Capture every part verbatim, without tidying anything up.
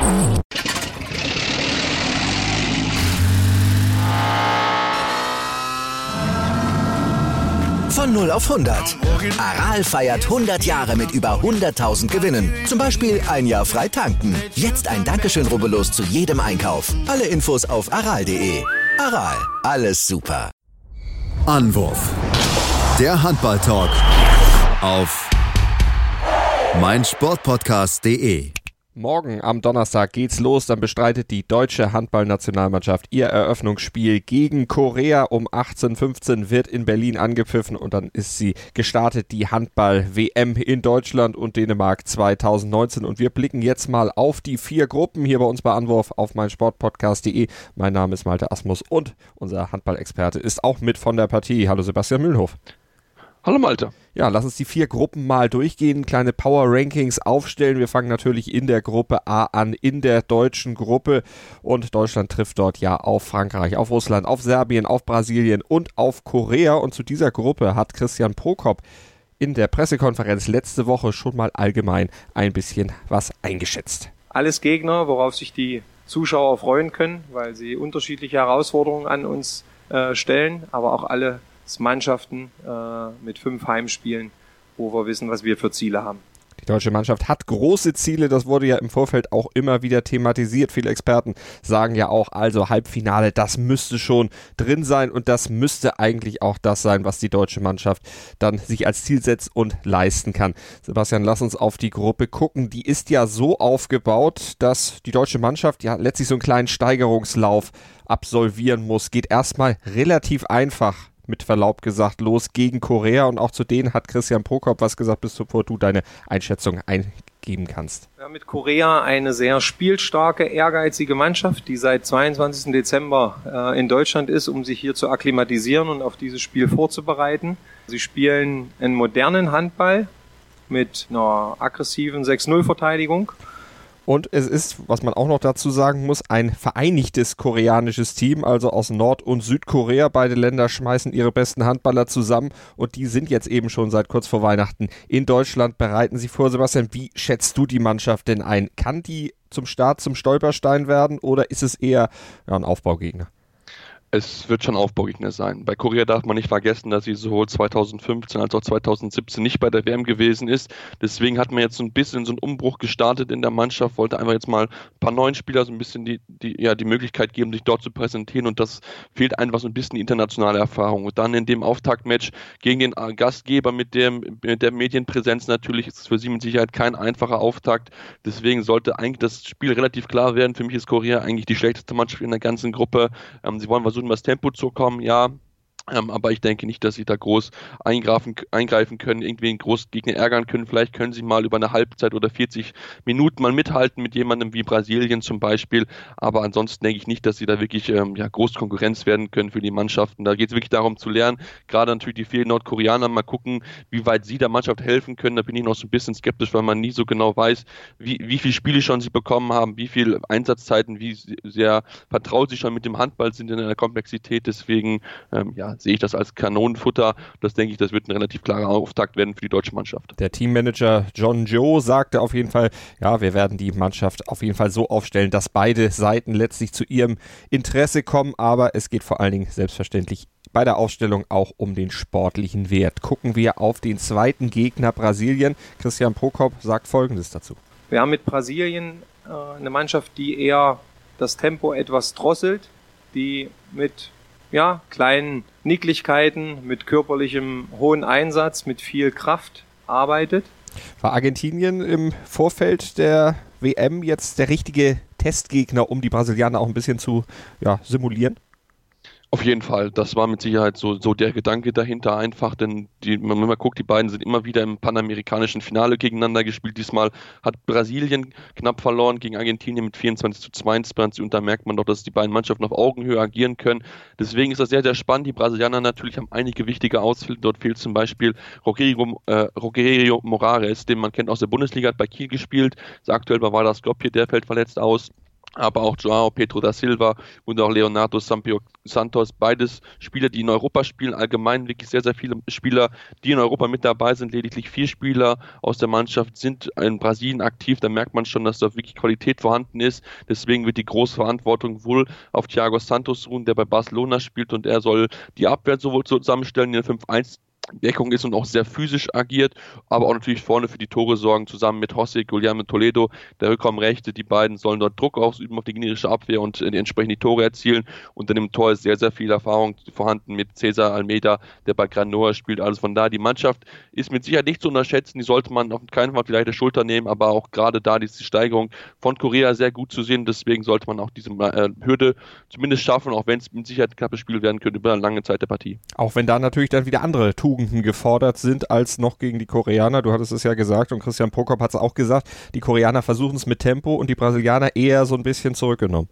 Von null auf hundert. Aral feiert hundert Jahre mit über hunderttausend Gewinnen. Zum Beispiel ein Jahr frei tanken. Jetzt ein Dankeschön, rubbellos zu jedem Einkauf. Alle Infos auf aral punkt de. Aral, alles super. Anwurf. Der Handball-Talk auf meinsportpodcast punkt de. Morgen am Donnerstag geht's los, dann bestreitet die deutsche Handballnationalmannschaft ihr Eröffnungsspiel gegen Korea. Um achtzehn Uhr fünfzehn wird in Berlin angepfiffen und dann ist sie gestartet, die Handball-W M in Deutschland und Dänemark zwanzig neunzehn. Und wir blicken jetzt mal auf die vier Gruppen hier bei uns bei Anwurf auf meinsportpodcast punkt de. Mein Name ist Malte Asmus und unser Handballexperte ist auch mit von der Partie. Hallo Sebastian Mühlenhof. Hallo Malte. Ja, lass uns die vier Gruppen mal durchgehen, kleine Power-Rankings aufstellen. Wir fangen natürlich in der Gruppe A an, in der deutschen Gruppe. Und Deutschland trifft dort ja auf Frankreich, auf Russland, auf Serbien, auf Brasilien und auf Korea. Und zu dieser Gruppe hat Christian Prokop in der Pressekonferenz letzte Woche schon mal allgemein ein bisschen was eingeschätzt. Alles Gegner, worauf sich die Zuschauer freuen können, weil sie unterschiedliche Herausforderungen an uns äh, stellen, aber auch alle Mannschaften äh, mit fünf Heimspielen, wo wir wissen, was wir für Ziele haben. Die deutsche Mannschaft hat große Ziele, das wurde ja im Vorfeld auch immer wieder thematisiert. Viele Experten sagen ja auch, also Halbfinale, das müsste schon drin sein und das müsste eigentlich auch das sein, was die deutsche Mannschaft dann sich als Ziel setzt und leisten kann. Sebastian, lass uns auf die Gruppe gucken. Die ist ja so aufgebaut, dass die deutsche Mannschaft ja letztlich so einen kleinen Steigerungslauf absolvieren muss. Geht erstmal relativ einfach, mit Verlaub gesagt, los gegen Korea und auch zu denen hat Christian Prokop was gesagt, bis bevor du deine Einschätzung eingeben kannst. Wir haben mit Korea eine sehr spielstarke, ehrgeizige Mannschaft, die seit zweiundzwanzigsten Dezember äh, in Deutschland ist, um sich hier zu akklimatisieren und auf dieses Spiel vorzubereiten. Sie spielen einen modernen Handball mit einer aggressiven sechs null Verteidigung. Und es ist, was man auch noch dazu sagen muss, ein vereinigtes koreanisches Team, also aus Nord- und Südkorea. Beide Länder schmeißen ihre besten Handballer zusammen und die sind jetzt eben schon seit kurz vor Weihnachten in Deutschland, bereiten sie vor. Sebastian, wie schätzt du die Mannschaft denn ein? Kann die zum Start zum Stolperstein werden oder ist es eher ja, ein Aufbaugegner? Es wird schon Aufbaugegner sein. Bei Korea darf man nicht vergessen, dass sie sowohl zwanzig fünfzehn als auch zwanzig siebzehn nicht bei der W M gewesen ist. Deswegen hat man jetzt so ein bisschen so einen Umbruch gestartet in der Mannschaft, wollte einfach jetzt mal ein paar neuen Spieler so ein bisschen die, die, ja, die Möglichkeit geben, sich dort zu präsentieren und das fehlt einfach so ein bisschen die internationale Erfahrung. Und dann in dem Auftaktmatch gegen den Gastgeber mit, dem, mit der Medienpräsenz natürlich ist es für sie mit Sicherheit kein einfacher Auftakt. Deswegen sollte eigentlich das Spiel relativ klar werden. Für mich ist Korea eigentlich die schlechteste Mannschaft in der ganzen Gruppe. Ähm, sie wollen versuchen, das Tempo zu kommen, ja, ähm, aber ich denke nicht, dass sie da groß eingreifen, eingreifen können, irgendwie einen großen Gegner ärgern können. Vielleicht können sie mal über eine Halbzeit oder vierzig Minuten mal mithalten mit jemandem wie Brasilien zum Beispiel, aber ansonsten denke ich nicht, dass sie da wirklich ähm, ja, groß Konkurrenz werden können für die Mannschaften. Da geht es wirklich darum zu lernen, gerade natürlich die vielen Nordkoreaner, mal gucken, wie weit sie der Mannschaft helfen können. Da bin ich noch so ein bisschen skeptisch, weil man nie so genau weiß, wie, wie viele Spiele schon sie bekommen haben, wie viele Einsatzzeiten, wie sehr vertraut sie schon mit dem Handball sind in der Komplexität. Deswegen, ähm, ja, sehe ich das als Kanonenfutter. Das denke ich, das wird ein relativ klarer Auftakt werden für die deutsche Mannschaft. Der Teammanager John Joe sagte auf jeden Fall, ja, wir werden die Mannschaft auf jeden Fall so aufstellen, dass beide Seiten letztlich zu ihrem Interesse kommen, aber es geht vor allen Dingen selbstverständlich bei der Aufstellung auch um den sportlichen Wert. Gucken wir auf den zweiten Gegner Brasilien. Christian Prokop sagt Folgendes dazu. Wir haben mit Brasilien äh, eine Mannschaft, die eher das Tempo etwas drosselt, die mit ja, kleinen Nicklichkeiten, mit körperlichem hohen Einsatz, mit viel Kraft arbeitet. War Argentinien im Vorfeld der W M jetzt der richtige Testgegner, um die Brasilianer auch ein bisschen zu ja, simulieren? Auf jeden Fall, das war mit Sicherheit so, so der Gedanke dahinter einfach, denn die, wenn man mal guckt, die beiden sind immer wieder im panamerikanischen Finale gegeneinander gespielt. Diesmal hat Brasilien knapp verloren gegen Argentinien mit vierundzwanzig zu zweiundzwanzig und da merkt man doch, dass die beiden Mannschaften auf Augenhöhe agieren können. Deswegen ist das sehr, sehr spannend. Die Brasilianer natürlich haben einige wichtige Ausfälle. Dort fehlt zum Beispiel Rogerio, äh, Rogerio Moraes, den man kennt aus der Bundesliga, hat bei Kiel gespielt, ist aktuell bei Vardar Skopje, der fällt verletzt aus. aber auch Joao Pedro da Silva und auch Leonardo Sampaio Santos, beides Spieler, die in Europa spielen, allgemein wirklich sehr, sehr viele Spieler, die in Europa mit dabei sind, lediglich vier Spieler aus der Mannschaft sind in Brasilien aktiv, da merkt man schon, dass da wirklich Qualität vorhanden ist, deswegen wird die große Verantwortung wohl auf Thiago Santos ruhen, der bei Barcelona spielt und er soll die Abwehr sowohl zusammenstellen in der fünf eins Deckung ist und auch sehr physisch agiert, aber auch natürlich vorne für die Tore sorgen, zusammen mit José Guillermo Toledo, der Rückraumrechte, die beiden sollen dort Druck ausüben auf die gegnerische Abwehr und äh, entsprechend die Tore erzielen und dann im Tor ist sehr, sehr viel Erfahrung vorhanden mit César Almeida, der bei Granollers spielt, also von da, die Mannschaft ist mit Sicherheit nicht zu unterschätzen, die sollte man auf keinen Fall auf die leichte Schulter nehmen, aber auch gerade da ist die Steigerung von Korea sehr gut zu sehen, deswegen sollte man auch diese äh, Hürde zumindest schaffen, auch wenn es mit Sicherheit ein knappes Spiel werden könnte über eine lange Zeit der Partie. Auch wenn da natürlich dann wieder andere Tugenden gefordert sind als noch gegen die Koreaner. Du hattest es ja gesagt und Christian Prokop hat es auch gesagt, die Koreaner versuchen es mit Tempo und die Brasilianer eher so ein bisschen zurückgenommen.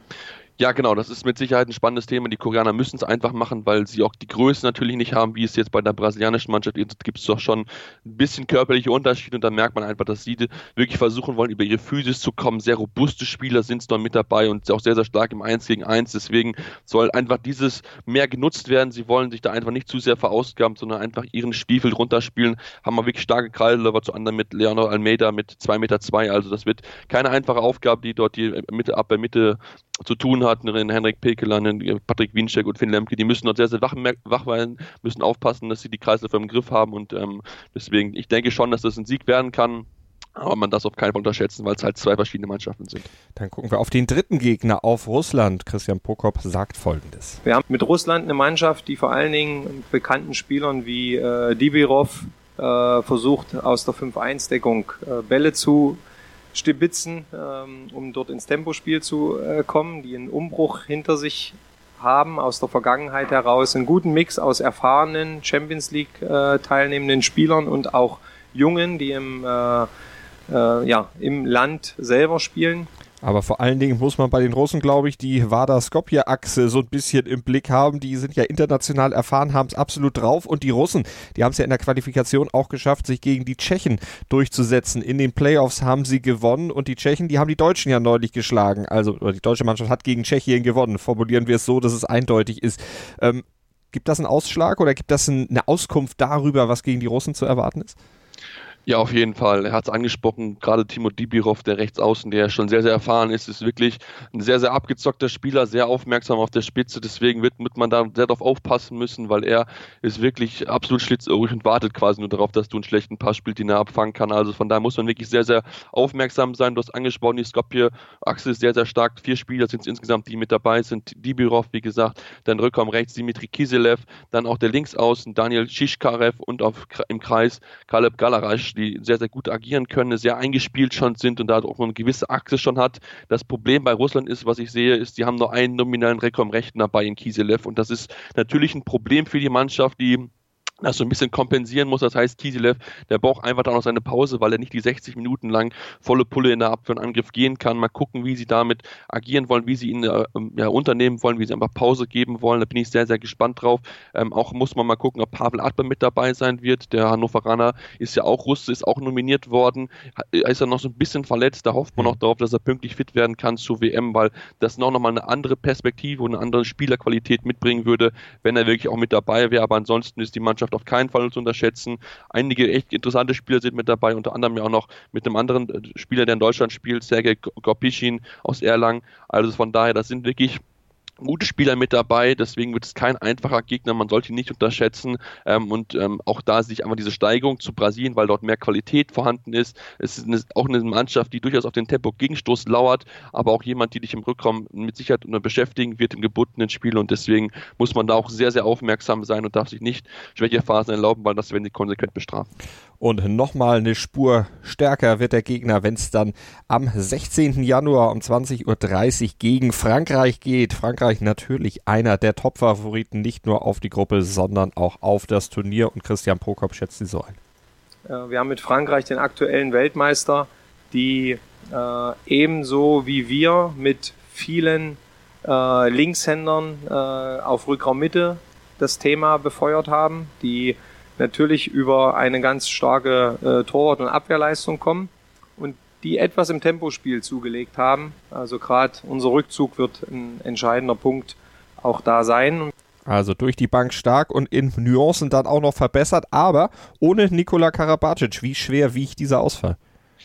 Ja, genau, das ist mit Sicherheit ein spannendes Thema. Die Koreaner müssen es einfach machen, weil sie auch die Größe natürlich nicht haben, wie es jetzt bei der brasilianischen Mannschaft ist. Gibt es doch schon ein bisschen körperliche Unterschiede und da merkt man einfach, dass sie wirklich versuchen wollen, über ihre Physis zu kommen. Sehr robuste Spieler sind es dort mit dabei und auch sehr, sehr stark im eins gegen eins. Deswegen soll einfach dieses mehr genutzt werden. Sie wollen sich da einfach nicht zu sehr verausgaben, sondern einfach ihren Stiefel runterspielen. Haben wir wirklich starke Kreisläufer, zu anderen mit Leonardo Almeida mit zwei Meter zwei. Also das wird keine einfache Aufgabe, die dort die Mitte ab der Mitte zu tun hatten, Henrik Pekeler, Patrick Wiencheck und Finn Lemke, die müssen dort sehr, sehr wach, wach sein, müssen aufpassen, dass sie die Kreisläufe im Griff haben und ähm, deswegen, ich denke schon, dass das ein Sieg werden kann, aber man darf es auf keinen Fall unterschätzen, weil es halt zwei verschiedene Mannschaften sind. Dann gucken wir auf den dritten Gegner, auf Russland. Christian Prokop sagt Folgendes. Wir haben mit Russland eine Mannschaft, die vor allen Dingen mit bekannten Spielern wie äh, Dibirov äh, versucht, aus der fünf eins Deckung äh, Bälle zu stibitzen, ähm, um dort ins Tempospiel zu äh, kommen, die einen Umbruch hinter sich haben, aus der Vergangenheit heraus, einen guten Mix aus erfahrenen Champions League äh, teilnehmenden Spielern und auch Jungen, die im, äh, äh, ja, im Land selber spielen. Aber vor allen Dingen muss man bei den Russen, glaube ich, die Vardar-Skopje-Achse so ein bisschen im Blick haben. Die sind ja international erfahren, haben es absolut drauf. Und die Russen, die haben es ja in der Qualifikation auch geschafft, sich gegen die Tschechen durchzusetzen. In den Playoffs haben sie gewonnen und die Tschechen, die haben die Deutschen ja neulich geschlagen. Also oder die deutsche Mannschaft hat gegen Tschechien gewonnen. Formulieren wir es so, dass es eindeutig ist. Ähm, gibt das einen Ausschlag oder gibt das ein, eine Auskunft darüber, was gegen die Russen zu erwarten ist? Ja, auf jeden Fall. Er hat es angesprochen, gerade Timo Dibirov, der Rechtsaußen, der schon sehr, sehr erfahren ist, ist wirklich ein sehr, sehr abgezockter Spieler, sehr aufmerksam auf der Spitze. Deswegen wird, wird man da sehr darauf aufpassen müssen, weil er ist wirklich absolut schlitzohrig und wartet quasi nur darauf, dass du einen schlechten Pass spielst, den er abfangen kann. Also von daher muss man wirklich sehr, sehr aufmerksam sein. Du hast angesprochen, die Skopje-Achse ist sehr, sehr stark. Vier Spieler sind es insgesamt, die mit dabei sind. Dibirov, wie gesagt, dann Rückraum rechts Dimitri Kiselev, dann auch der Linksaußen Daniel Shishkarev und auf, im Kreis Kaleb Galarasch, die sehr, sehr gut agieren können, sehr eingespielt schon sind und da auch eine gewisse Achse schon hat. Das Problem bei Russland ist, was ich sehe, ist, die haben nur einen nominellen Rückraumrechten dabei in Kiselev und das ist natürlich ein Problem für die Mannschaft, die das so ein bisschen kompensieren muss. Das heißt, Kiselev, der braucht einfach da noch seine Pause, weil er nicht die sechzig Minuten lang volle Pulle in der Abwehr und Angriff gehen kann. Mal gucken, wie sie damit agieren wollen, wie sie ihn äh, ja, unternehmen wollen, wie sie einfach Pause geben wollen. Da bin ich sehr, sehr gespannt drauf. Ähm, auch muss man mal gucken, ob Pavel Adler mit dabei sein wird. Der Hannoveraner ist ja auch Russe, ist auch nominiert worden. Er ist ja noch so ein bisschen verletzt. Da hofft man auch darauf, dass er pünktlich fit werden kann zur W M, weil das noch mal eine andere Perspektive und eine andere Spielerqualität mitbringen würde, wenn er wirklich auch mit dabei wäre. Aber ansonsten ist die Mannschaft auf keinen Fall zu unterschätzen. Einige echt interessante Spieler sind mit dabei, unter anderem ja auch noch mit einem anderen Spieler, der in Deutschland spielt, Sergej Gorpischin aus Erlangen. Also von daher, das sind wirklich gute Spieler mit dabei, deswegen wird es kein einfacher Gegner, man sollte ihn nicht unterschätzen ähm, und ähm, auch da sich einfach diese Steigerung zu Brasilien, weil dort mehr Qualität vorhanden ist. Es ist eine, auch eine Mannschaft, die durchaus auf den Tempo-Gegenstoß lauert, aber auch jemand, die dich im Rückraum mit Sicherheit beschäftigen wird im gebundenen Spiel und deswegen muss man da auch sehr, sehr aufmerksam sein und darf sich nicht Schwächephasen erlauben, weil das werden sie konsequent bestrafen. Und nochmal eine Spur stärker wird der Gegner, wenn es dann am sechzehnten Januar um zwanzig Uhr dreißig gegen Frankreich geht. Frankreich natürlich einer der Top-Favoriten, nicht nur auf die Gruppe, sondern auch auf das Turnier. Und Christian Prokop schätzt sie so ein. Wir haben mit Frankreich den aktuellen Weltmeister, die äh, ebenso wie wir mit vielen äh, Linkshändern äh, auf Rückraummitte das Thema befeuert haben, die natürlich über eine ganz starke äh, Torwart- und Abwehrleistung kommen und die etwas im Tempospiel zugelegt haben. Also gerade unser Rückzug wird ein entscheidender Punkt auch da sein. Also durch die Bank stark und in Nuancen dann auch noch verbessert, aber ohne Nikola Karabatic. Wie schwer wiegt dieser Ausfall?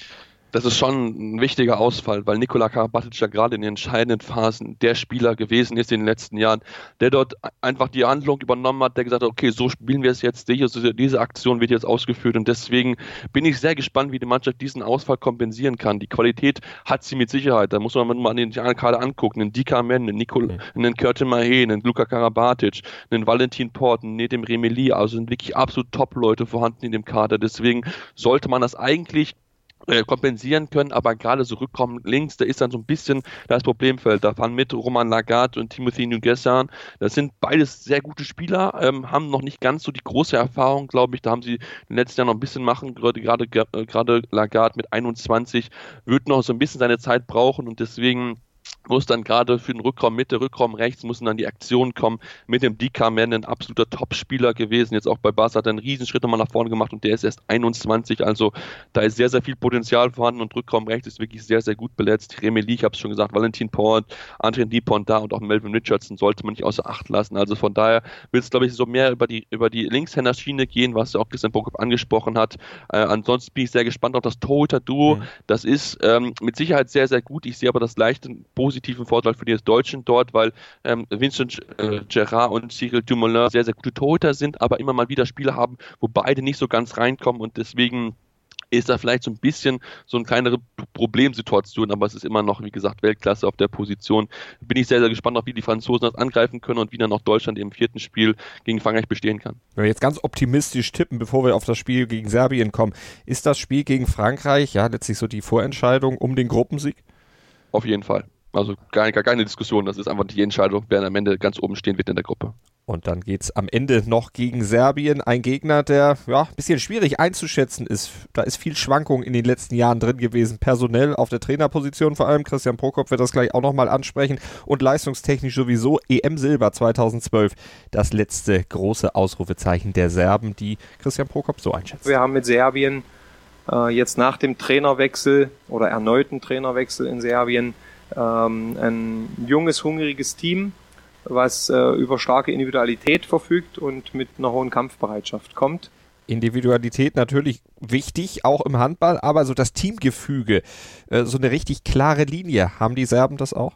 Das ist schon ein wichtiger Ausfall, weil Nikola Karabatic ja gerade in den entscheidenden Phasen der Spieler gewesen ist in den letzten Jahren, der dort einfach die Handlung übernommen hat, der gesagt hat, okay, so spielen wir es jetzt, diese, diese Aktion wird jetzt ausgeführt und deswegen bin ich sehr gespannt, wie die Mannschaft diesen Ausfall kompensieren kann. Die Qualität hat sie mit Sicherheit, da muss man mal an den Kader angucken, einen Dika Men, einen, Nicol- einen Curtin Mahé, einen Luka Karabatic, einen Valentin Port, einen Nedim Remeli, also sind wirklich absolut Top-Leute vorhanden in dem Kader, deswegen sollte man das eigentlich kompensieren können, aber gerade so Rückkommen links, da ist dann so ein bisschen das Problemfeld. Da fahren mit Romain Lagarde und Timothy Nguessan. Das sind beides sehr gute Spieler, ähm, haben noch nicht ganz so die große Erfahrung, glaube ich. Da haben sie in den letzten Jahren noch ein bisschen machen. Gerade, gerade, gerade Lagarde mit einundzwanzig wird noch so ein bisschen seine Zeit brauchen und deswegen muss dann gerade für den Rückraum Mitte, Rückraum rechts, müssen dann die Aktionen kommen mit dem Dika Men, ein absoluter Top-Spieler gewesen, jetzt auch bei Barca hat er einen Riesenschritt nochmal nach vorne gemacht und der ist erst einundzwanzig, also da ist sehr, sehr viel Potenzial vorhanden und Rückraum rechts ist wirklich sehr, sehr gut besetzt. Remeli, ich habe es schon gesagt, Valentin Port, André Dupont da und auch Melvin Richardson sollte man nicht außer Acht lassen, also von daher wird es, glaube ich, so mehr über die, über die Linkshänder-Schiene gehen, was ja auch Christian Prokop angesprochen hat. Äh, ansonsten bin ich sehr gespannt auf das Torhüter-Duo, mhm. das ist ähm, mit Sicherheit sehr, sehr gut, ich sehe aber das leichte positiven Vorteil für die Deutschen dort, weil ähm, Vincent äh, Gerard und Cyril Dumoulin sehr, sehr gute Torhüter sind, aber immer mal wieder Spiele haben, wo beide nicht so ganz reinkommen und deswegen ist da vielleicht so ein bisschen so eine kleinere Problemsituation, aber es ist immer noch, wie gesagt, Weltklasse auf der Position. Bin ich sehr, sehr gespannt, auch wie die Franzosen das angreifen können und wie dann auch Deutschland im vierten Spiel gegen Frankreich bestehen kann. Wenn wir jetzt ganz optimistisch tippen, bevor wir auf das Spiel gegen Serbien kommen, ist das Spiel gegen Frankreich ja letztlich so die Vorentscheidung um den Gruppensieg? Auf jeden Fall. Also gar, gar keine Diskussion, das ist einfach die Entscheidung, wer am Ende ganz oben stehen wird in der Gruppe. Und dann geht es am Ende noch gegen Serbien, ein Gegner, der ja ein bisschen schwierig einzuschätzen ist. Da ist viel Schwankung in den letzten Jahren drin gewesen, personell auf der Trainerposition vor allem. Christian Prokop wird das gleich auch nochmal ansprechen und leistungstechnisch sowieso. E M-Silber zweitausendzwölf, das letzte große Ausrufezeichen der Serben, die Christian Prokop so einschätzt. Wir haben mit Serbien äh, jetzt nach dem Trainerwechsel oder erneuten Trainerwechsel in Serbien ähm, ein junges, hungriges Team, was äh, über starke Individualität verfügt und mit einer hohen Kampfbereitschaft kommt. Individualität natürlich wichtig, auch im Handball, aber so das Teamgefüge, äh, so eine richtig klare Linie, haben die Serben das auch?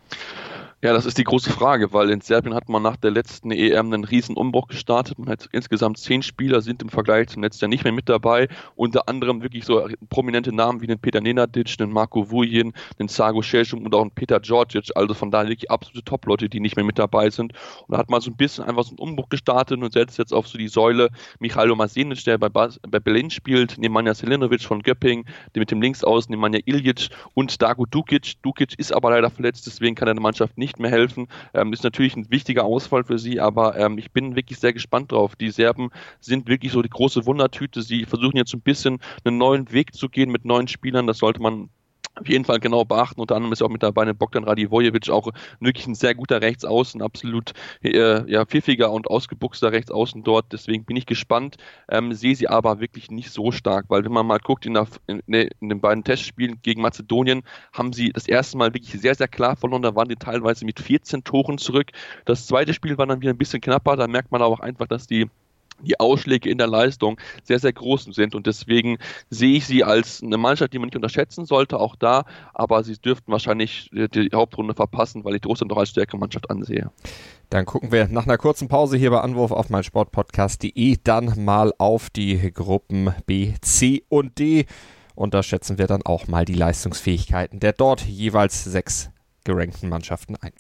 Ja, das ist die große Frage, weil in Serbien hat man nach der letzten E M einen riesen Umbruch gestartet. Man hat insgesamt zehn Spieler, sind im Vergleich zum letzten Jahr nicht mehr mit dabei. Unter anderem wirklich so prominente Namen wie den Peter Nenadic, den Marko Vujin, den Sago Šešum und auch den Petar Djordjic. Also von daher wirklich absolute Top-Leute, die nicht mehr mit dabei sind. Und da hat man so ein bisschen einfach so einen Umbruch gestartet und setzt jetzt auf so die Säule Mihailo Masenic, der bei, Bas- bei Berlin spielt, Nemanja Selinovic von Göpping, der mit dem Linksaußen Nemanja Iljic und Dago Dukic. Dukic ist aber leider verletzt, deswegen kann er der Mannschaft nicht nicht mehr helfen. Ähm, ist natürlich ein wichtiger Ausfall für sie, aber ähm, ich bin wirklich sehr gespannt drauf. Die Serben sind wirklich so die große Wundertüte. Sie versuchen jetzt so ein bisschen einen neuen Weg zu gehen mit neuen Spielern. Das sollte man auf jeden Fall genau beachten. Unter anderem ist auch mit dabei eine Bogdan Radivojevic, auch wirklich ein sehr guter Rechtsaußen, absolut äh, ja, pfiffiger und ausgebuchster Rechtsaußen dort. Deswegen bin ich gespannt, ähm, sehe sie aber wirklich nicht so stark, weil wenn man mal guckt, in, der, in, in den beiden Testspielen gegen Mazedonien haben sie das erste Mal wirklich sehr, sehr klar verloren. Da waren die teilweise mit vierzehn Toren zurück. Das zweite Spiel war dann wieder ein bisschen knapper. Da merkt man aber auch einfach, dass die die Ausschläge in der Leistung sehr, sehr groß sind und deswegen sehe ich sie als eine Mannschaft, die man nicht unterschätzen sollte, auch da, aber sie dürften wahrscheinlich die Hauptrunde verpassen, weil ich Russland doch als stärkere Mannschaft ansehe. Dann gucken wir nach einer kurzen Pause hier bei Anwurf auf meinsportpodcast punkt de dann mal auf die Gruppen B, C und D und da schätzen wir dann auch mal die Leistungsfähigkeiten der dort jeweils sechs gerankten Mannschaften ein.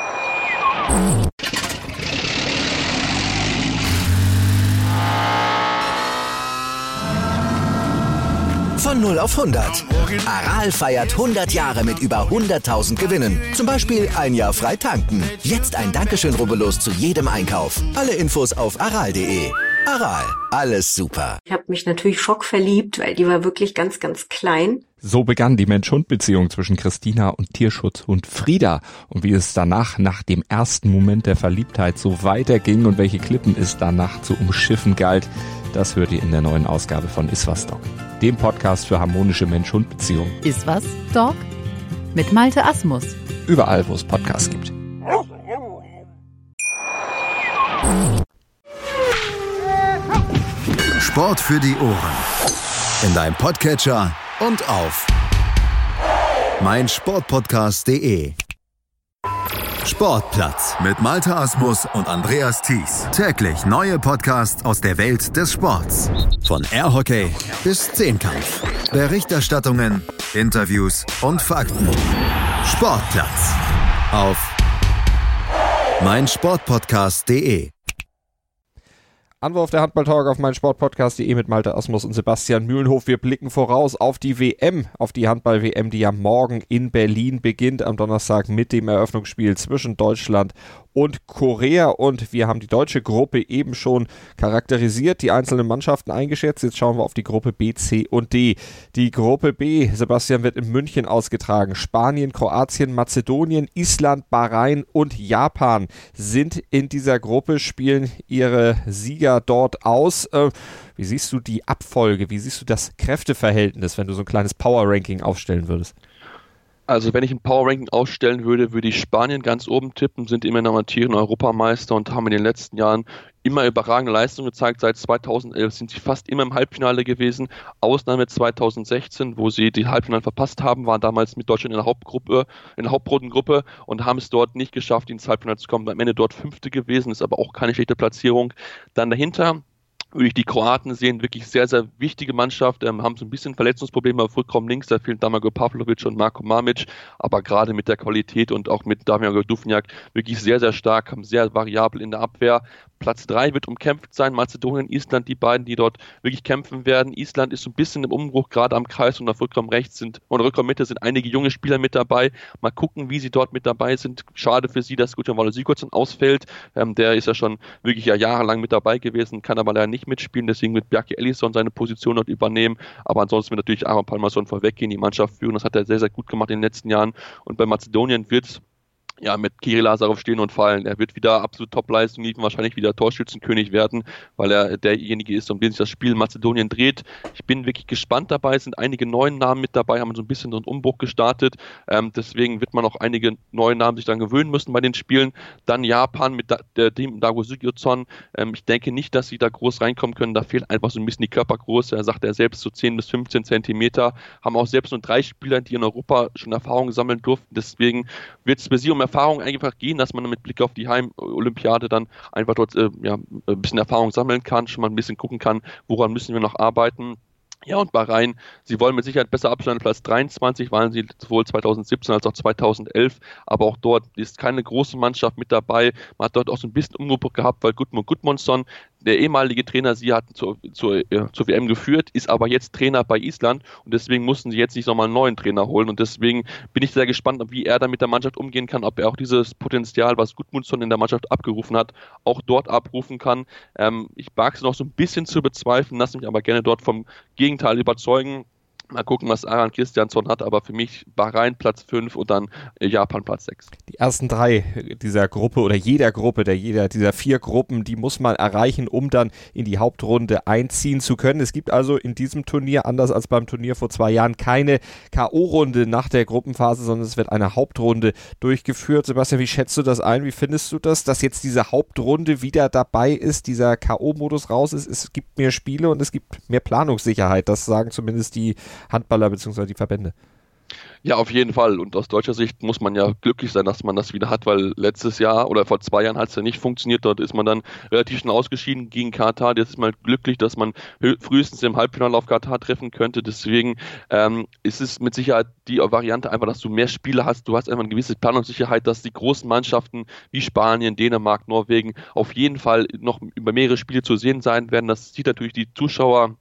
Von null auf hundert. Aral feiert hundert Jahre mit über hunderttausend Gewinnen. Zum Beispiel ein Jahr frei tanken. Jetzt ein Dankeschön, rubbellos zu jedem Einkauf. Alle Infos auf aral punkt de. Aral, alles super. Ich habe mich natürlich schockverliebt, weil die war wirklich ganz, ganz klein. So begann die Mensch-Hund-Beziehung zwischen Christina und Tierschutzhund Frieda. Und wie es danach, nach dem ersten Moment der Verliebtheit, so weiterging und welche Klippen es danach zu umschiffen galt, das hört ihr in der neuen Ausgabe von Iswas Dog, dem Podcast für harmonische Mensch-Hund-Beziehungen. Iswas Dog mit Malte Asmus. Überall, wo es Podcasts gibt. Sport für die Ohren. In deinem Podcatcher und auf meinsportpodcast punkt de. Sportplatz mit Malte Asmus und Andreas Thies. Täglich neue Podcasts aus der Welt des Sports. Von Airhockey bis Zehnkampf. Berichterstattungen, Interviews und Fakten. Sportplatz auf meinsportpodcast punkt de. Anwurf der Handball-Talk auf meinsportpodcast punkt de mit Malte Asmus und Sebastian Mühlenhof. Wir blicken voraus auf die W M, auf die Handball-W M, die ja morgen in Berlin beginnt, am Donnerstag mit dem Eröffnungsspiel zwischen Deutschland und Korea. Und wir haben die deutsche Gruppe eben schon charakterisiert, die einzelnen Mannschaften eingeschätzt. Jetzt schauen wir auf die Gruppe B, C und D. Die Gruppe B, Sebastian, wird in München ausgetragen. Spanien, Kroatien, Mazedonien, Island, Bahrain und Japan sind in dieser Gruppe, spielen ihre Sieger dort aus. Äh, wie siehst du die Abfolge? Wie siehst du das Kräfteverhältnis, wenn du so ein kleines Power-Ranking aufstellen würdest? Also wenn ich ein Power-Ranking aufstellen würde, würde ich Spanien ganz oben tippen, sind immer noch amtierende Europameister und haben in den letzten Jahren immer überragende Leistungen gezeigt. Seit zweitausendelf sind sie fast immer im Halbfinale gewesen. Ausnahme zweitausendsechzehn, wo sie die Halbfinale verpasst haben, waren damals mit Deutschland in der Hauptgruppe, in der Hauptrundengruppe und haben es dort nicht geschafft, ins Halbfinale zu kommen. Am Ende dort Fünfte gewesen, ist aber auch keine schlechte Platzierung. Dann dahinter würde ich die Kroaten sehen, wirklich sehr, sehr wichtige Mannschaft, ähm, haben so ein bisschen Verletzungsprobleme auf Rückraum links, da fehlen Damago Pavlovic und Marko Mamic, aber gerade mit der Qualität und auch mit Damjan Dufnjak wirklich sehr, sehr stark, haben sehr variabel in der Abwehr. Platz drei wird umkämpft sein, Mazedonien, Island, die beiden, die dort wirklich kämpfen werden. Island ist so ein bisschen im Umbruch, gerade am Kreis und auf Rückraum rechts sind, und Rückraum Mitte sind einige junge Spieler mit dabei. Mal gucken, wie sie dort mit dabei sind. Schade für sie, dass Gutjan Sigurdsson ausfällt. Ähm, der ist ja schon wirklich ja jahrelang mit dabei gewesen, kann aber leider nicht mitspielen, deswegen wird Bjarke Ellison seine Position dort übernehmen. Aber ansonsten wird natürlich Aron Palmason vorweggehen, die Mannschaft führen. Das hat er sehr, sehr gut gemacht in den letzten Jahren. Und bei Mazedonien wird ja, mit Kirill Lazarov stehen und fallen. Er wird wieder absolut Top-Leistung liefern, wahrscheinlich wieder Torschützenkönig werden, weil er derjenige ist, um den sich das Spiel in Mazedonien dreht. Ich bin wirklich gespannt dabei, es sind einige neue Namen mit dabei, haben so ein bisschen so einen Umbruch gestartet. Ähm, deswegen wird man auch einige neue Namen sich dann gewöhnen müssen bei den Spielen. Dann Japan mit da, der Team Dago Sigurdsson. Ähm, ich denke nicht, dass sie da groß reinkommen können. Da fehlt einfach so ein bisschen die Körpergröße. Er sagt er selbst so zehn bis fünfzehn Zentimeter. Haben auch selbst nur drei Spieler, die in Europa schon Erfahrung sammeln durften. Deswegen wird es für sie um Erfahrung einfach gehen, dass man mit Blick auf die Heim-Olympiade dann einfach dort äh, ja, ein bisschen Erfahrung sammeln kann, schon mal ein bisschen gucken kann, woran müssen wir noch arbeiten. Ja, und Bahrain, sie wollen mit Sicherheit besser abschneiden. Platz dreiundzwanzig waren sie sowohl zweitausendsiebzehn als auch zweitausendelf, aber auch dort ist keine große Mannschaft mit dabei. Man hat dort auch so ein bisschen Umbruch gehabt, weil Gudmund Gudmundsson, der ehemalige Trainer, sie hatten zur, zur, ja, zur W M geführt, ist aber jetzt Trainer bei Island und deswegen mussten sie jetzt nicht nochmal einen neuen Trainer holen und deswegen bin ich sehr gespannt, wie er da mit der Mannschaft umgehen kann, ob er auch dieses Potenzial, was Gudmundsson in der Mannschaft abgerufen hat, auch dort abrufen kann. Ähm, ich mag es noch so ein bisschen zu bezweifeln, lasse mich aber gerne dort vom Gegenteil überzeugen. Mal gucken, was Aran Christiansson hat, aber für mich Bahrain Platz fünf und dann Japan Platz sechs. Die ersten drei dieser Gruppe oder jeder Gruppe, der jeder dieser vier Gruppen, die muss man erreichen, um dann in die Hauptrunde einziehen zu können. Es gibt also in diesem Turnier, anders als beim Turnier vor zwei Jahren, keine K O-Runde nach der Gruppenphase, sondern es wird eine Hauptrunde durchgeführt. Sebastian, wie schätzt du das ein? Wie findest du das, dass jetzt diese Hauptrunde wieder dabei ist, dieser K O-Modus raus ist? Es gibt mehr Spiele und es gibt mehr Planungssicherheit. Das sagen zumindest die Handballer bzw. die Verbände. Ja, auf jeden Fall. Und aus deutscher Sicht muss man ja glücklich sein, dass man das wieder hat, weil letztes Jahr oder vor zwei Jahren hat es ja nicht funktioniert. Dort ist man dann relativ schnell ausgeschieden gegen Katar. Jetzt ist man glücklich, dass man frühestens im Halbfinale auf Katar treffen könnte. Deswegen ähm, ist es mit Sicherheit die Variante einfach, dass du mehr Spiele hast. Du hast einfach eine gewisse Planungssicherheit, dass die großen Mannschaften wie Spanien, Dänemark, Norwegen auf jeden Fall noch über mehrere Spiele zu sehen sein werden. Das zieht natürlich die Zuschauer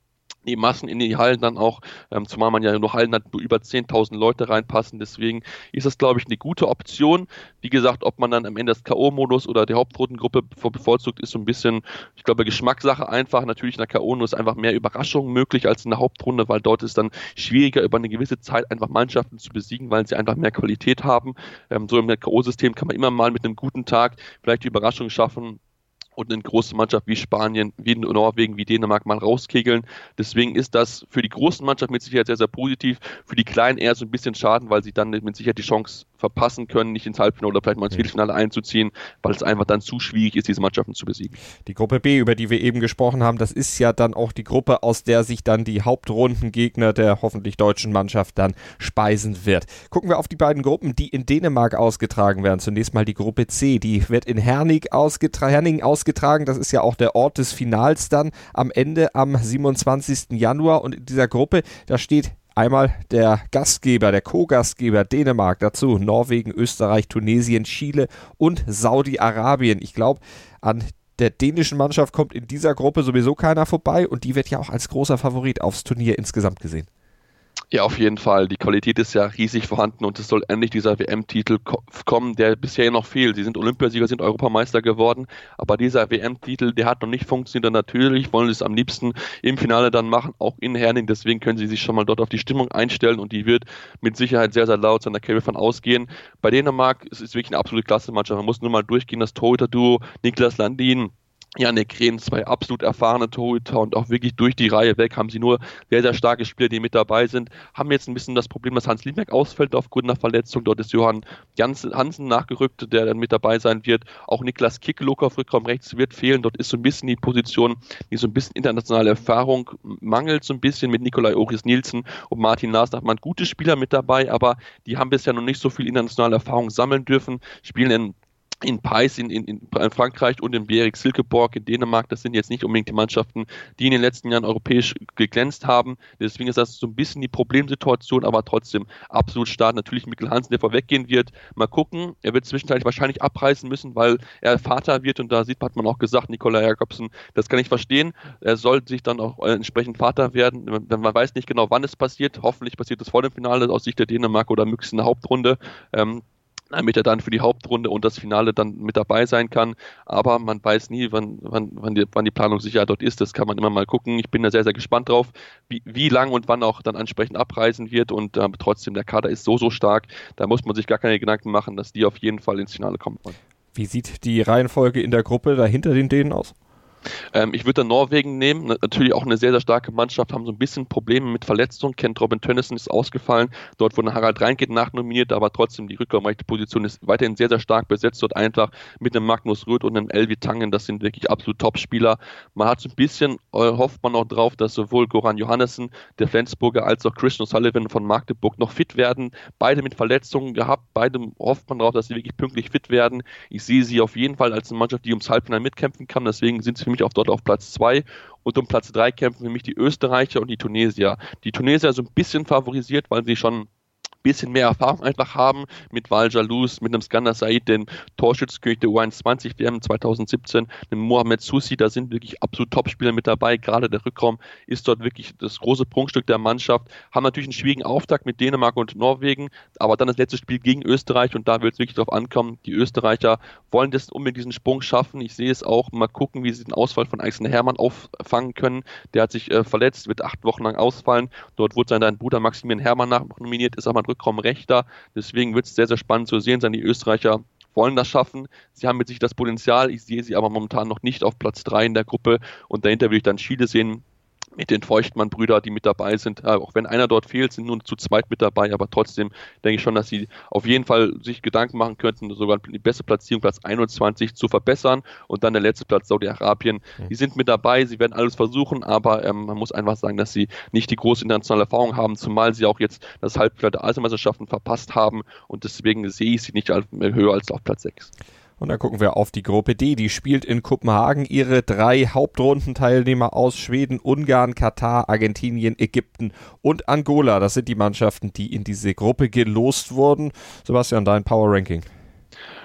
die Massen in die Hallen dann auch, ähm, zumal man ja nur Hallen hat, wo über zehntausend Leute reinpassen. Deswegen ist das, glaube ich, eine gute Option. Wie gesagt, ob man dann am Ende das K O-Modus oder die Hauptrundengruppe bevorzugt, ist so ein bisschen, ich glaube, Geschmackssache einfach. Natürlich in der K O-Runde ist einfach mehr Überraschung möglich als in der Hauptrunde, weil dort ist dann schwieriger, über eine gewisse Zeit einfach Mannschaften zu besiegen, weil sie einfach mehr Qualität haben. Ähm, so im K O-System kann man immer mal mit einem guten Tag vielleicht die Überraschung schaffen und eine große Mannschaft wie Spanien, wie Norwegen, wie Dänemark mal rauskegeln. Deswegen ist das für die großen Mannschaften mit Sicherheit sehr, sehr positiv, für die Kleinen eher so ein bisschen schaden, weil sie dann mit Sicherheit die Chance verpassen können, nicht ins Halbfinale oder vielleicht mal ins Viertelfinale einzuziehen, weil es einfach dann zu schwierig ist, diese Mannschaften zu besiegen. Die Gruppe B, über die wir eben gesprochen haben, das ist ja dann auch die Gruppe, aus der sich dann die Hauptrundengegner der hoffentlich deutschen Mannschaft dann speisen wird. Gucken wir auf die beiden Gruppen, die in Dänemark ausgetragen werden. Zunächst mal die Gruppe C, die wird in Herning ausgetra- Herning ausgetragen. Das ist ja auch der Ort des Finals dann am Ende am siebenundzwanzigsten Januar. Und in dieser Gruppe, da steht einmal der Gastgeber, der Co-Gastgeber Dänemark, dazu Norwegen, Österreich, Tunesien, Chile und Saudi-Arabien. Ich glaube, an der dänischen Mannschaft kommt in dieser Gruppe sowieso keiner vorbei und die wird ja auch als großer Favorit aufs Turnier insgesamt gesehen. Ja, auf jeden Fall. Die Qualität ist ja riesig vorhanden und es soll endlich dieser W M-Titel ko- kommen, der bisher noch fehlt. Sie sind Olympiasieger, sind Europameister geworden, aber dieser W M-Titel, der hat noch nicht funktioniert. Und natürlich wollen sie es am liebsten im Finale dann machen, auch in Herning. Deswegen können sie sich schon mal dort auf die Stimmung einstellen und die wird mit Sicherheit sehr, sehr laut sein. Da können wir von ausgehen. Bei Dänemark ist es wirklich eine absolute Klasse-Mannschaft. Man muss nur mal durchgehen, das Torhüter-Duo Niklas Landin, Jannik Rehn, zwei absolut erfahrene Torhüter und auch wirklich durch die Reihe weg haben sie nur sehr, sehr starke Spieler, die mit dabei sind. Haben jetzt ein bisschen das Problem, dass Hans Lindberg ausfällt aufgrund einer Verletzung. Dort ist Johann Hansen nachgerückt, der dann mit dabei sein wird. Auch Niklas Kickelock auf Rückraum rechts wird fehlen. Dort ist so ein bisschen die Position, die so ein bisschen internationale Erfahrung mangelt, so ein bisschen mit Nikolai Oris Nielsen und Martin Lars. Da hat man gute Spieler mit dabei, aber die haben bisher noch nicht so viel internationale Erfahrung sammeln dürfen, spielen in in Pais in, in, in Frankreich und in Bjerg Silkeborg in Dänemark. Das sind jetzt nicht unbedingt die Mannschaften, die in den letzten Jahren europäisch geglänzt haben. Deswegen ist das so ein bisschen die Problemsituation, aber trotzdem absolut stark. Natürlich Mikkel Hansen, der vorweggehen wird. Mal gucken. Er wird zwischenzeitlich wahrscheinlich abreißen müssen, weil er Vater wird und da sieht, hat man auch gesagt, Nikolai Jakobsen, das kann ich verstehen. Er soll sich dann auch entsprechend Vater werden. Man weiß nicht genau, wann es passiert. Hoffentlich passiert es vor dem Finale aus Sicht der Dänemark oder möglichst in der Hauptrunde. Ähm, damit er dann für die Hauptrunde und das Finale dann mit dabei sein kann. Aber man weiß nie, wann, wann, wann, die, wann die Planungssicherheit dort ist. Das kann man immer mal gucken. Ich bin da sehr, sehr gespannt drauf, wie, wie lang und wann auch dann entsprechend abreisen wird. Und äh, trotzdem, der Kader ist so, so stark. Da muss man sich gar keine Gedanken machen, dass die auf jeden Fall ins Finale kommen wollen. Wie sieht die Reihenfolge in der Gruppe dahinter den Dänen aus? Ähm, ich würde dann Norwegen nehmen, natürlich auch eine sehr, sehr starke Mannschaft, haben so ein bisschen Probleme mit Verletzungen. Kent Robin Tönnissen ist ausgefallen, dort wurde Harald Reinke nachnominiert, aber trotzdem die rückraumrechte Position ist weiterhin sehr, sehr stark besetzt, dort einfach mit einem Magnus Röth und einem Elvi Tangen, das sind wirklich absolut Top-Spieler. Man hat so ein bisschen, äh, hofft man auch drauf, dass sowohl Goran Johannessen, der Flensburger, als auch Christian O'Sullivan von Magdeburg noch fit werden, beide mit Verletzungen gehabt, beide hofft man drauf, dass sie wirklich pünktlich fit werden. Ich sehe sie auf jeden Fall als eine Mannschaft, die ums Halbfinale mitkämpfen kann, deswegen sind sie für mich auch dort auf Platz zwei und um Platz drei kämpfen für mich die Österreicher und die Tunesier. Die Tunesier so ein bisschen favorisiert, weil sie schon bisschen mehr Erfahrung einfach haben mit Val Jalouse, mit einem Skander Said, dem Torschützenkönig der U einundzwanzig W M zweitausendsiebzehn, dem Mohamed Soussi, da sind wirklich absolut Top-Spieler mit dabei, gerade der Rückraum ist dort wirklich das große Prunkstück der Mannschaft, haben natürlich einen schwierigen Auftakt mit Dänemark und Norwegen, aber dann das letzte Spiel gegen Österreich und da wird es wirklich darauf ankommen, die Österreicher wollen das unbedingt diesen Sprung schaffen, ich sehe es auch, mal gucken, wie sie den Ausfall von Alexander Herrmann auffangen können, der hat sich äh, verletzt, wird acht Wochen lang ausfallen, dort wurde sein Bruder Maximilian Herrmann nominiert, ist aber ein Rückraum rechter, deswegen wird es sehr, sehr spannend zu sehen sein. Die Österreicher wollen das schaffen, sie haben mit sich das Potenzial, ich sehe sie aber momentan noch nicht auf Platz drei in der Gruppe und dahinter würde ich dann Chile sehen, mit den Feuchtmann-Brüdern, die mit dabei sind. Auch wenn einer dort fehlt, sind nur zu zweit mit dabei, aber trotzdem denke ich schon, dass sie auf jeden Fall sich Gedanken machen könnten, sogar die beste Platzierung, Platz einundzwanzig, zu verbessern und dann der letzte Platz Saudi-Arabien. Mhm. Die sind mit dabei, sie werden alles versuchen, aber ähm, man muss einfach sagen, dass sie nicht die große internationale Erfahrung haben, zumal sie auch jetzt das Halbfinale der Asienmeisterschaften verpasst haben und deswegen sehe ich sie nicht höher als auf Platz sechs. Und dann gucken wir auf die Gruppe D. Die spielt in Kopenhagen ihre drei Hauptrundenteilnehmer aus: Schweden, Ungarn, Katar, Argentinien, Ägypten und Angola. Das sind die Mannschaften, die in diese Gruppe gelost wurden. Sebastian, dein Power Ranking.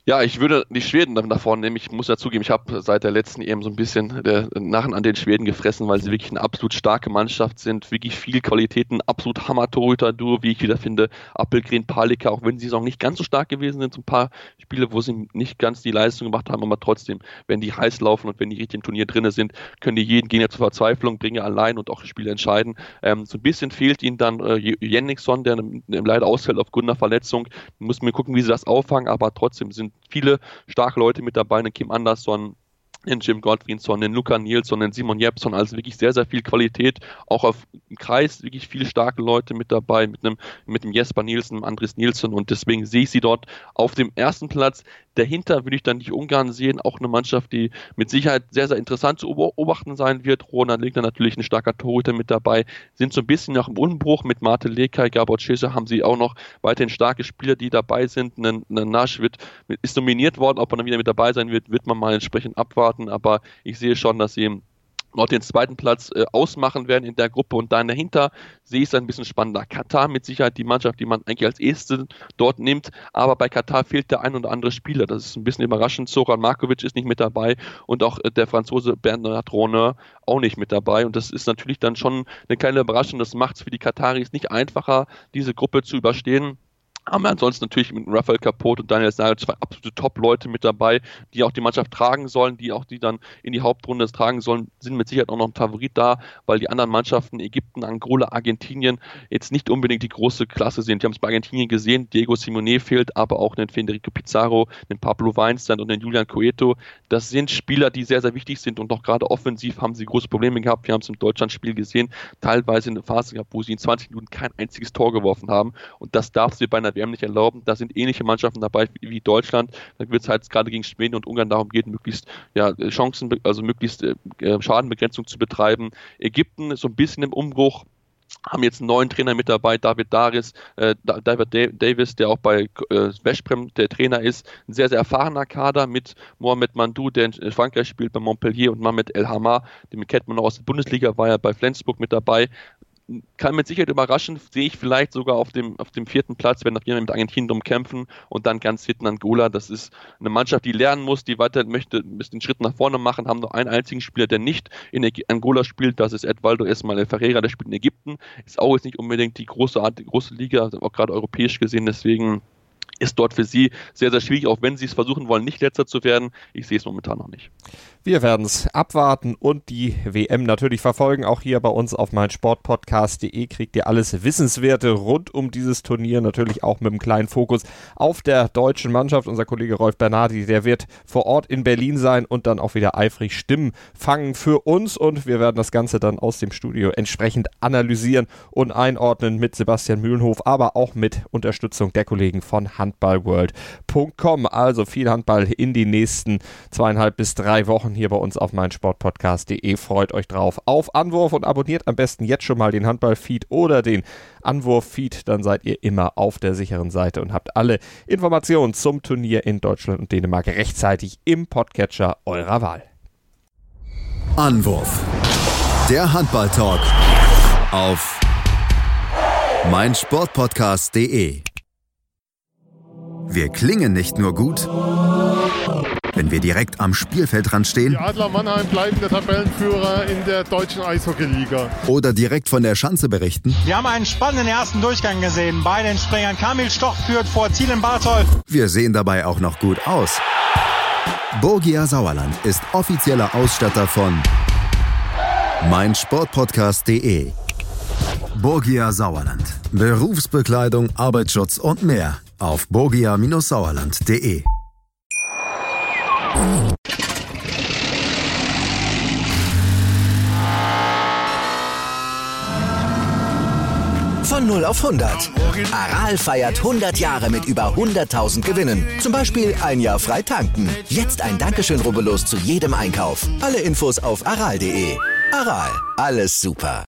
Ja, ich würde die Schweden nach vorne nehmen. Ich muss ja zugeben, ich habe seit der letzten E M so ein bisschen der Narren an den Schweden gefressen, weil sie wirklich eine absolut starke Mannschaft sind, wirklich viel Qualitäten, absolut Hammer-Torhüter-Duo, wie ich wieder finde. Appelgren, Palika, auch wenn sie auch nicht ganz so stark gewesen sind, so ein paar Spiele, wo sie nicht ganz die Leistung gemacht haben, aber trotzdem, wenn die heiß laufen und wenn die richtig im Turnier drin sind, können die jeden Gegner zur Verzweiflung bringen, allein und auch Spiele entscheiden. Ähm, so ein bisschen fehlt ihnen dann äh, Jenningsson, der leider ausfällt aufgrund einer Verletzung. Muss mir gucken, wie sie das auffangen, aber trotzdem sind viele starke Leute mit dabei, einen Kim Andersson, den Jim Gottfriedson, den Luca Nilsson, den Simon Jeppsson, also wirklich sehr, sehr viel Qualität, auch auf im Kreis wirklich viele starke Leute mit dabei, mit einem, mit dem Jesper Nielsen, Andres Nielsen, und deswegen sehe ich sie dort auf dem ersten Platz. Dahinter würde ich dann die Ungarn sehen, auch eine Mannschaft, die mit Sicherheit sehr, sehr interessant zu beobachten sein wird. Roland Lindner natürlich ein starker Torhüter mit dabei, sind so ein bisschen noch im Umbruch mit Mate Lekaj, Gabor Cesar haben sie auch noch weiterhin starke Spieler, die dabei sind. Ein Nash wird, ist nominiert worden, ob er dann wieder mit dabei sein wird, wird man mal entsprechend abwarten, aber ich sehe schon, dass sie noch den zweiten Platz äh, ausmachen werden in der Gruppe, und dann dahinter sehe ich es ein bisschen spannender. Katar mit Sicherheit die Mannschaft, die man eigentlich als erste dort nimmt, aber bei Katar fehlt der ein oder andere Spieler. Das ist ein bisschen überraschend. Zoran Markovic ist nicht mit dabei und auch äh, der Franzose Bernard Ronner auch nicht mit dabei, und das ist natürlich dann schon eine kleine Überraschung. Das macht es für die Kataris nicht einfacher, diese Gruppe zu überstehen. Haben wir ansonsten natürlich mit Rafael Capot und Daniel Sahel zwei absolute Top-Leute mit dabei, die auch die Mannschaft tragen sollen, die auch die dann in die Hauptrunde tragen sollen, sind mit Sicherheit auch noch ein Favorit da, weil die anderen Mannschaften, Ägypten, Angola, Argentinien, jetzt nicht unbedingt die große Klasse sind. Die haben es bei Argentinien gesehen, Diego Simone fehlt, aber auch den Federico Pizarro, den Pablo Weinstein und den Julian Coeto. Das sind Spieler, die sehr, sehr wichtig sind, und auch gerade offensiv haben sie große Probleme gehabt. Wir haben es im Deutschlandspiel gesehen, teilweise eine Phase gehabt, wo sie in zwanzig Minuten kein einziges Tor geworfen haben, und das darfst du bei einer W M nicht erlauben. Da sind ähnliche Mannschaften dabei wie Deutschland. Da wird es halt gerade gegen Schweden und Ungarn darum gehen, möglichst ja, Chancen, also möglichst äh, Schadenbegrenzung zu betreiben. Ägypten ist so ein bisschen im Umbruch, haben jetzt einen neuen Trainer mit dabei, David Daris, äh, David Davis, der auch bei äh, Veszprem der Trainer ist. Ein sehr, sehr erfahrener Kader mit Mohamed Mandou, der in Frankreich spielt bei Montpellier, und Mohamed El Hamar, den kennt man auch aus der Bundesliga, war ja bei Flensburg mit dabei. Kann mit Sicherheit überraschen, sehe ich vielleicht sogar auf dem, auf dem vierten Platz, wenn noch jemand mit Argentinien drum kämpfen, und dann ganz hinten Angola. Das ist eine Mannschaft, die lernen muss, die weiter möchte, ein bisschen Schritt nach vorne machen, haben nur einen einzigen Spieler, der nicht in Angola spielt, das ist Edvaldo Esmael Ferreira, der spielt in Ägypten, ist auch jetzt nicht unbedingt die große, die große Liga, auch gerade europäisch gesehen, deswegen ist dort für sie sehr, sehr schwierig, auch wenn sie es versuchen wollen, nicht letzter zu werden. Ich sehe es momentan noch nicht. Wir werden es abwarten und die W M natürlich verfolgen. Auch hier bei uns auf meinsportpodcast punkt de kriegt ihr alles Wissenswerte rund um dieses Turnier. Natürlich auch mit einem kleinen Fokus auf der deutschen Mannschaft. Unser Kollege Rolf Bernardi, der wird vor Ort in Berlin sein und dann auch wieder eifrig Stimmen fangen für uns. Und wir werden das Ganze dann aus dem Studio entsprechend analysieren und einordnen mit Sebastian Mühlenhof, aber auch mit Unterstützung der Kollegen von handballworld punkt com. Also viel Handball in die nächsten zweieinhalb bis drei Wochen hier bei uns auf meinsportpodcast punkt de. Freut euch drauf auf Anwurf und abonniert am besten jetzt schon mal den Handball-Feed oder den Anwurf-Feed. Dann seid ihr immer auf der sicheren Seite und habt alle Informationen zum Turnier in Deutschland und Dänemark rechtzeitig im Podcatcher eurer Wahl. Anwurf. Der Handball-Talk auf meinsportpodcast punkt de. Wir klingen nicht nur gut, wenn wir direkt am Spielfeldrand stehen. Die Adler Mannheim bleiben der Tabellenführer in der deutschen Eishockeyliga. Oder direkt von der Schanze berichten. Wir haben einen spannenden ersten Durchgang gesehen. Bei den Springern Kamil Stoch führt vor Zielen Barthold. Wir sehen dabei auch noch gut aus. Borgia Sauerland ist offizieller Ausstatter von meinsportpodcast punkt de. Borgia Sauerland. Berufsbekleidung, Arbeitsschutz und mehr auf borgia Sauerland punkt de. Von null auf hundert. Aral feiert hundert Jahre mit über hunderttausend Gewinnen. Zum Beispiel ein Jahr frei tanken. Jetzt ein Dankeschön, rubbellos zu jedem Einkauf. Alle Infos auf aral punkt de. Aral, alles super.